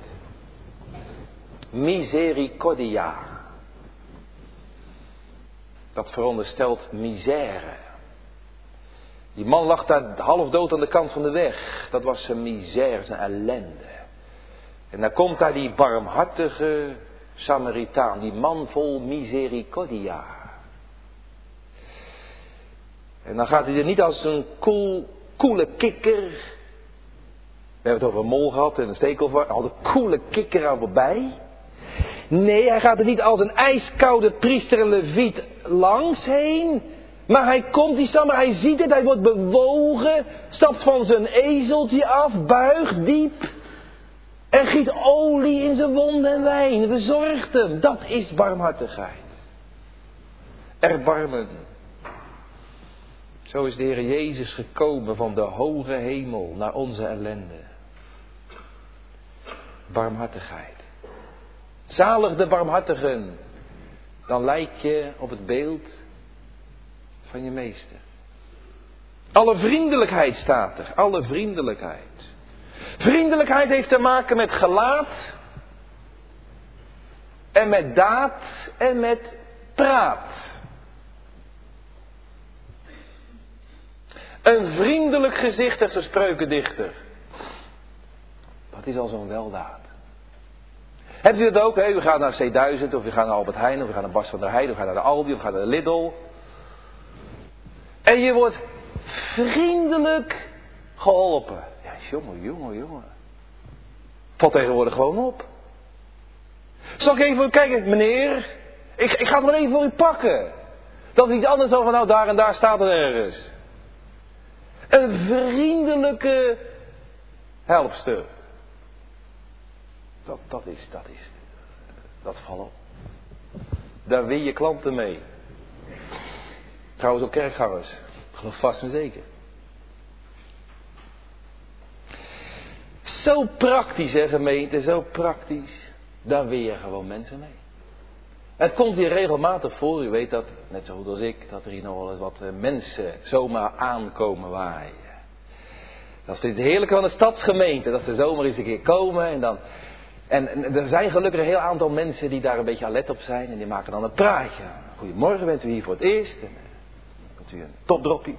Misericordia. Dat veronderstelt misère. Die man lag daar half dood aan de kant van de weg. Dat was zijn misère, zijn ellende. En dan komt daar die barmhartige Samaritaan. Die man vol misericordia. En dan gaat hij er niet als een koele kikker. We hebben het over een mol gehad en een stekelvark. Al de koele kikker aan voorbij. Nee, hij gaat er niet als een ijskoude priester en leviet langs heen. Maar hij komt die Samar, hij ziet het, hij wordt bewogen. Stapt van zijn ezeltje af, buigt diep. En giet olie in zijn wonden en wijn. Bezorgt hem. Dat is barmhartigheid. Erbarmen. Zo is de Heer Jezus gekomen van de hoge hemel naar onze ellende. Barmhartigheid. Zalig de barmhartigen. Dan lijk je op het beeld van je meester. Alle vriendelijkheid staat er. Alle vriendelijkheid. Vriendelijkheid heeft te maken met gelaat. En met daad. En met praat. Een vriendelijk gezicht, zegt de spreukendichter. Dat is al zo'n weldaad. Hebt u dat ook? Hè? U gaat naar C1000 of u gaat naar Albert Heijn of u gaat naar Bas van der Heijden of u gaat naar de Aldi of u gaat naar de Lidl. En je wordt vriendelijk geholpen. Ja, jongen. Valt tegenwoordig gewoon op. Zal ik even kijken, meneer? Ik ga het maar even voor u pakken. Dat is iets anders dan van nou daar en daar staat er ergens. Een vriendelijke helpster. Dat valt op. Daar win je klanten mee. Trouwens ook kerkgangers. Geloof vast en zeker. Zo praktisch hè gemeente, zo praktisch. Daar win je gewoon mensen mee. Het komt hier regelmatig voor, u weet dat, net zo goed als ik, dat er hier nog wel eens wat mensen zomaar aankomen waaien. Dat is het heerlijke van de stadsgemeente, dat ze zomaar eens een keer komen en dan... En er zijn gelukkig een heel aantal mensen die daar een beetje alert op zijn en die maken dan een praatje. Goedemorgen, bent u hier voor het eerst? En bent u een topdroppie?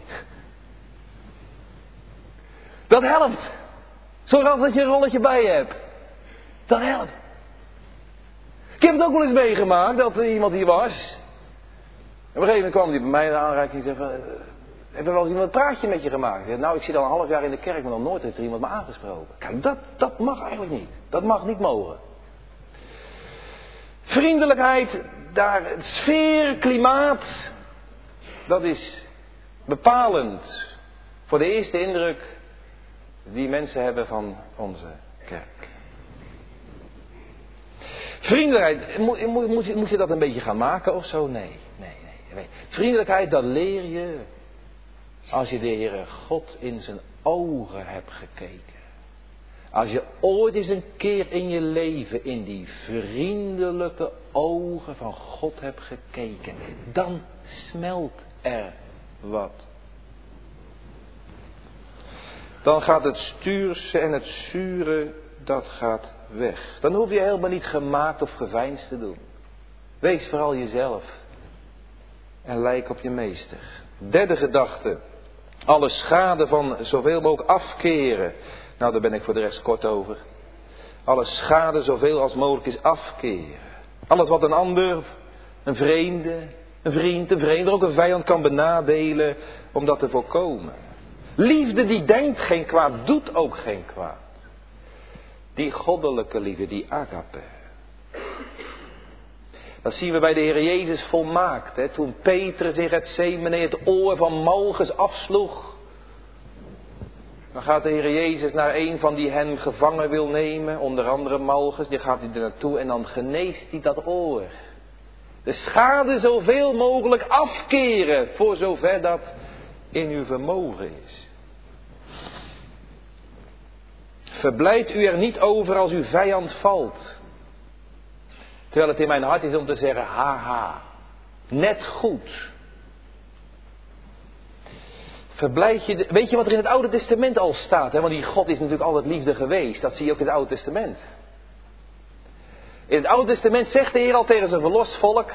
Dat helpt. Zorg dat je een rolletje bij je hebt. Dat helpt. Ik heb het ook wel eens meegemaakt dat er iemand hier was. En op een gegeven moment kwam hij bij mij in de aanraking en zei van... Heb je wel eens iemand een praatje met je gemaakt? Ik zei, nou, ik zit al een half jaar in de kerk, maar nog nooit heeft er iemand me aangesproken. Kijk, dat mag eigenlijk niet. Dat mag niet mogen. Vriendelijkheid, daar, sfeer, klimaat, dat is bepalend voor de eerste indruk die mensen hebben van onze kerk. Vriendelijkheid, moet je dat een beetje gaan maken of zo? Nee. Vriendelijkheid, dat leer je als je de Heere God in zijn ogen hebt gekeken. Als je ooit eens een keer in je leven in die vriendelijke ogen van God hebt gekeken, dan smelt er wat. Dan gaat het stuurse en het zure, dat gaat weg. Dan hoef je helemaal niet gemaakt of geveinsd te doen. Wees vooral jezelf. En lijk op je meester. Derde gedachte. Alle schade van zoveel mogelijk afkeren. Nou, daar ben ik voor de rest kort over. Alle schade zoveel als mogelijk is afkeren. Alles wat een ander, een vreemde, een vriend, een vreemde, ook een vijand kan benadelen om dat te voorkomen. Liefde die denkt geen kwaad, doet ook geen kwaad. Die goddelijke liefde, die agape. Dat zien we bij de Heer Jezus volmaakt. Hè? Toen Petrus in Getsemane het oor van Malchus afsloeg. Dan gaat de Heer Jezus naar een van die hem gevangen wil nemen. Onder andere Malchus. Die gaat hij er naartoe en dan geneest hij dat oor. De schade zoveel mogelijk afkeren. Voor zover dat in uw vermogen is. Verblijd u er niet over als uw vijand valt. Terwijl het in mijn hart is om te zeggen, haha, net goed. Verblijd je, weet je wat er in het Oude Testament al staat? Hè? Want die God is natuurlijk altijd liefde geweest. Dat zie je ook in het Oude Testament. In het Oude Testament zegt de Heer al tegen zijn verlost volk.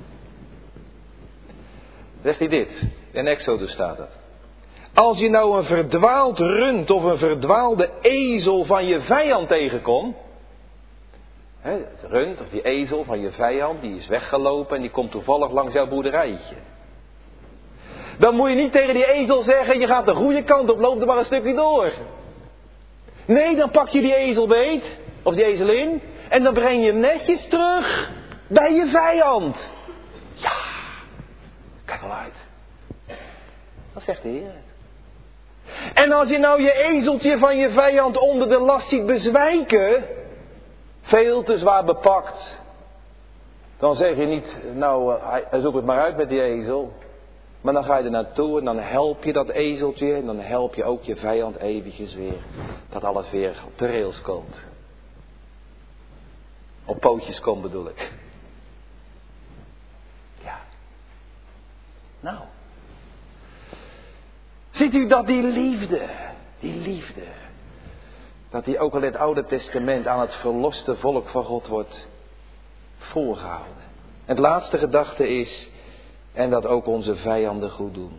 Zegt hij dit. In Exodus staat het. Als je nou een verdwaald rund of een verdwaalde ezel van je vijand tegenkomt. Het rund of die ezel van je vijand, die is weggelopen en die komt toevallig langs jouw boerderijtje. Dan moet je niet tegen die ezel zeggen, je gaat de goede kant op, loop er maar een stukje door. Nee, dan pak je die ezel beet, of die ezelin, en dan breng je hem netjes terug bij je vijand. Ja, kijk al uit. Dat zegt de Heer. En als je nou je ezeltje van je vijand onder de last ziet bezwijken, veel te zwaar bepakt, dan zeg je niet, nou, zoek het maar uit met die ezel. Maar dan ga je er naartoe en dan help je dat ezeltje en dan help je ook je vijand eventjes weer, dat alles weer op de rails komt. Op pootjes komt bedoel ik. Ja. Nou. Ziet u dat die liefde, dat die ook al in het Oude Testament aan het verloste volk van God wordt voorgehouden. En het laatste gedachte is, en dat ook onze vijanden goed doen.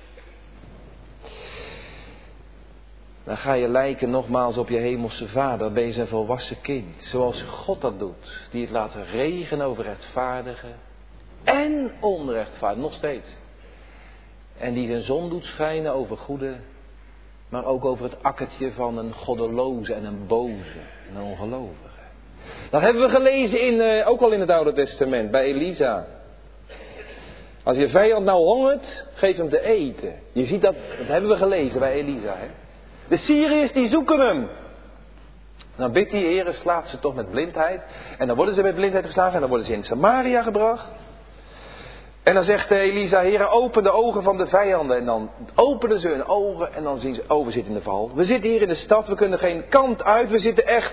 Dan ga je lijken nogmaals op je hemelse Vader, dan ben je zijn volwassen kind. Zoals God dat doet, die het laat regenen over rechtvaardigen en onrechtvaardigen, nog steeds. En die zijn zon doet schijnen over goede, maar ook over het akkertje van een goddeloze en een boze en een ongelovige. Dat hebben we gelezen ook al in het Oude Testament, bij Elisa. Als je vijand nou hongert, geef hem te eten. Je ziet dat hebben we gelezen bij Elisa. Hè? De Syriërs die zoeken hem. Dan bidt die Heer, slaat ze toch met blindheid. En dan worden ze met blindheid geslagen en dan worden ze in Samaria gebracht. En dan zegt Elisa, Heer, open de ogen van de vijanden. En dan openen ze hun ogen en dan zien ze, oh, we zitten in de val. We zitten hier in de stad, we kunnen geen kant uit, we zitten echt.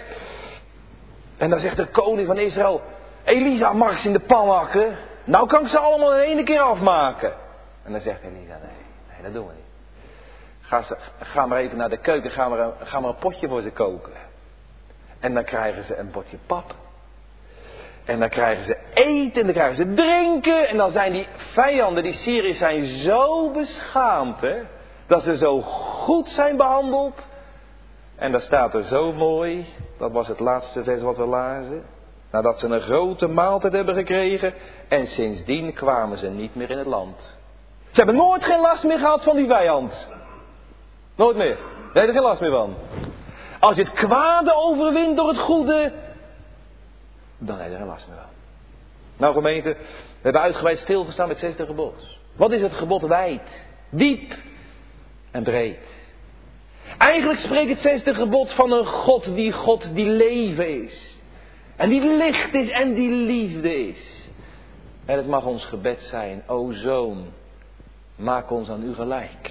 En dan zegt de koning van Israël, Elisa, mag ik ze in de pan hakken? Nou kan ik ze allemaal in één keer afmaken. En dan zegt Elisa, nee, dat doen we niet. Ga maar even naar de keuken, ga maar een potje voor ze koken. En dan krijgen ze een potje pap. En dan krijgen ze eten, en dan krijgen ze drinken. En dan zijn die vijanden, die Syriërs, zijn zo beschaamd, hè, dat ze zo goed zijn behandeld. En daar staat er zo mooi, dat was het laatste vers wat we lazen. Nadat ze een grote maaltijd hebben gekregen. En sindsdien kwamen ze niet meer in het land. Ze hebben nooit geen last meer gehad van die vijand. Nooit meer. Daar heb je er geen last meer van. Als je het kwade overwint door het goede, dan heb je er geen last meer van. Nou gemeente, we hebben uitgebreid stilgestaan met het 6e gebod. Wat is het gebod wijd, diep en breed? Eigenlijk spreekt het 6e gebod van een God die leven is. En die licht is en die liefde is. En het mag ons gebed zijn, o Zoon, maak ons aan u gelijk.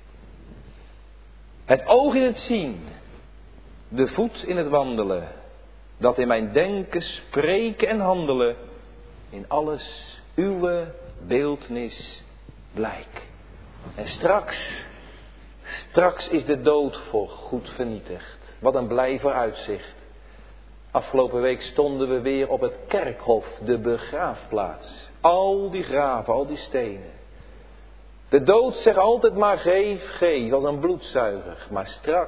Het oog in het zien, de voet in het wandelen, dat in mijn denken, spreken en handelen, in alles uw beeldnis blijk. En straks is de dood voor goed vernietigd. Wat een blij vooruitzicht. Afgelopen week stonden we weer op het kerkhof, de begraafplaats. Al die graven, al die stenen. De dood zegt altijd maar geef, als een bloedzuiger. Maar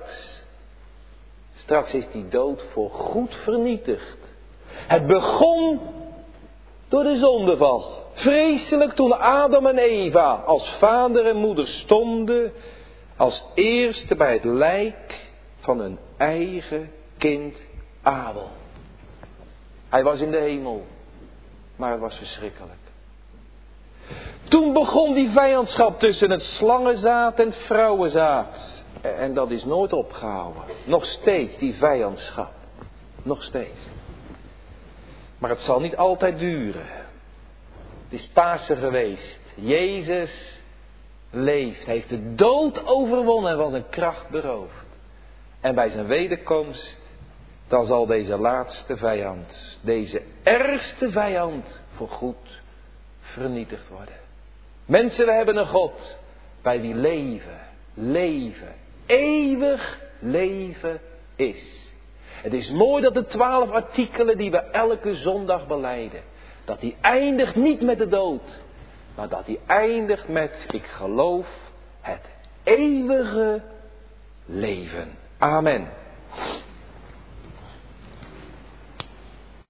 straks is die dood voor goed vernietigd. Het begon door de zondeval. Vreselijk toen Adam en Eva als vader en moeder stonden als eerste bij het lijk van hun eigen kind Abel. Hij was in de hemel, maar het was verschrikkelijk. Toen begon die vijandschap tussen het slangenzaad en het vrouwenzaad. En dat is nooit opgehouden. Nog steeds die vijandschap. Nog steeds. Maar het zal niet altijd duren. Het is Pasen geweest. Jezus leeft. Hij heeft de dood overwonnen en van zijn kracht beroofd. En bij zijn wederkomst, dan zal deze laatste vijand, deze ergste vijand, voor goed vernietigd worden. Mensen, we hebben een God bij wie leven, eeuwig leven is. Het is mooi dat de 12 artikelen die we elke zondag belijden, dat die eindigt niet met de dood, maar dat die eindigt met, ik geloof, het eeuwige leven. Amen.